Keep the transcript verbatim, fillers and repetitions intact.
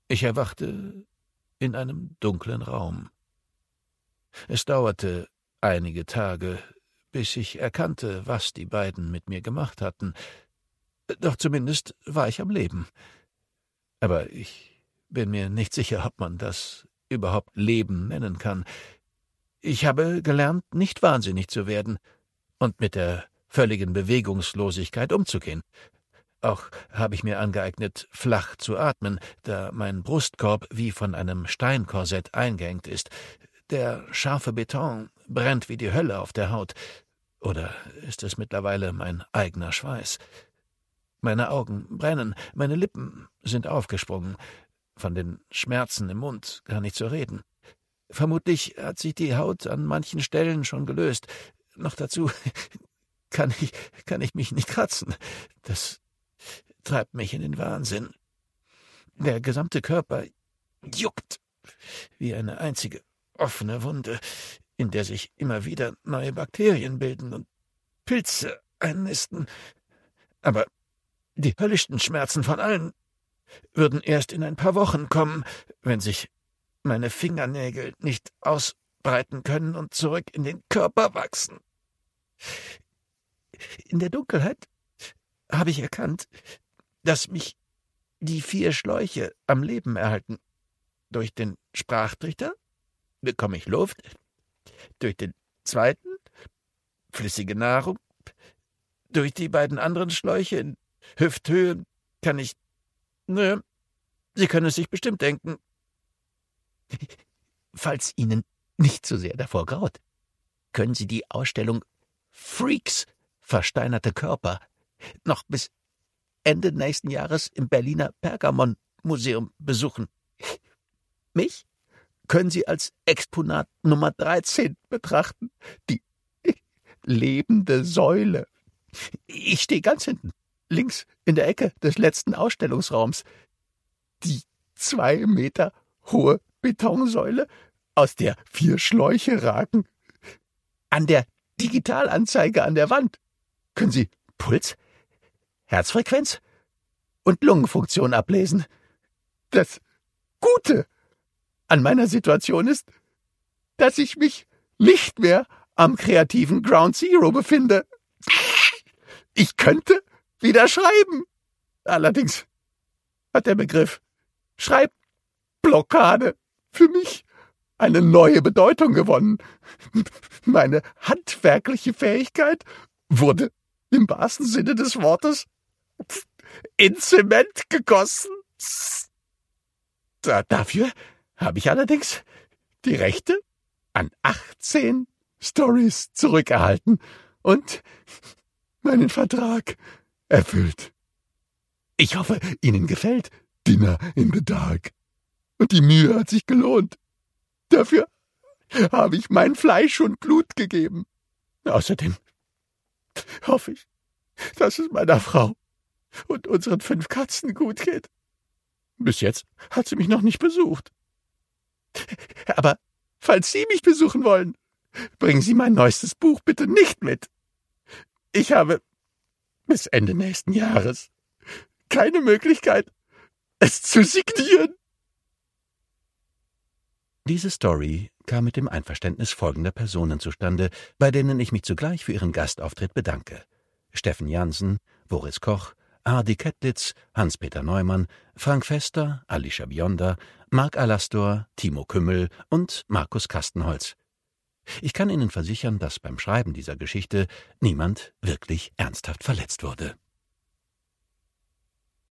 Ich erwachte in einem dunklen Raum. Es dauerte einige Tage, bis ich erkannte, was die beiden mit mir gemacht hatten. Doch zumindest war ich am Leben. Aber ich bin mir nicht sicher, ob man das überhaupt Leben nennen kann. Ich habe gelernt, nicht wahnsinnig zu werden und mit der völligen Bewegungslosigkeit umzugehen. Auch habe ich mir angeeignet, flach zu atmen, da mein Brustkorb wie von einem Steinkorsett eingeengt ist. Der scharfe Beton brennt wie die Hölle auf der Haut. Oder ist es mittlerweile mein eigener Schweiß? Meine Augen brennen, meine Lippen sind aufgesprungen. Von den Schmerzen im Mund gar nicht zu reden. Vermutlich hat sich die Haut an manchen Stellen schon gelöst. Noch dazu kann ich, kann ich mich nicht kratzen. Das treibt mich in den Wahnsinn. Der gesamte Körper juckt wie eine einzige offene Wunde, in der sich immer wieder neue Bakterien bilden und Pilze einnisten. Aber die höllischsten Schmerzen von allen würden erst in ein paar Wochen kommen, wenn sich meine Fingernägel nicht ausbreiten können und zurück in den Körper wachsen. In der Dunkelheit habe ich erkannt, dass mich die vier Schläuche am Leben erhalten. Durch den Sprachtrichter bekomme ich Luft, durch den zweiten flüssige Nahrung, durch die beiden anderen Schläuche in Hüfthöhe kann ich... Nö, Sie können es sich bestimmt denken. Falls Ihnen nicht so sehr davor graut, können Sie die Ausstellung Freaks, versteinerte Körper, noch bis Ende nächsten Jahres im Berliner Pergamon-Museum besuchen. Mich können Sie als Exponat Nummer dreizehn betrachten, die lebende Säule. Ich stehe ganz hinten, links in der Ecke des letzten Ausstellungsraums. Die zwei Meter hohe Betonsäule, aus der vier Schläuche ragen. An der Digitalanzeige an der Wand können Sie Puls, Herzfrequenz und Lungenfunktion ablesen. Das Gute an meiner Situation ist, dass ich mich nicht mehr am kreativen Ground Zero befinde. Ich könnte wieder schreiben. Allerdings hat der Begriff Schreibblockade für mich eine neue Bedeutung gewonnen. Meine handwerkliche Fähigkeit wurde im wahrsten Sinne des Wortes in Zement gegossen. Da, dafür habe ich allerdings die Rechte an achtzehn Stories zurückerhalten und meinen Vertrag erfüllt. Ich hoffe, Ihnen gefällt Dinner in the Dark. Und die Mühe hat sich gelohnt. Dafür habe ich mein Fleisch und Blut gegeben. Außerdem hoffe ich, dass es meiner Frau und unseren fünf Katzen gut geht. Bis jetzt hat sie mich noch nicht besucht. Aber falls Sie mich besuchen wollen, bringen Sie mein neuestes Buch bitte nicht mit. Ich habe bis Ende nächsten Jahres keine Möglichkeit, es zu signieren. Diese Story kam mit dem Einverständnis folgender Personen zustande, bei denen ich mich zugleich für ihren Gastauftritt bedanke. Steffen Jansen, Boris Koch, Adi Kettlitz, Hans-Peter Neumann, Frank Fester, Alicia Bionda, Marc Alastor, Timo Kümmel und Markus Kastenholz. Ich kann Ihnen versichern, dass beim Schreiben dieser Geschichte niemand wirklich ernsthaft verletzt wurde.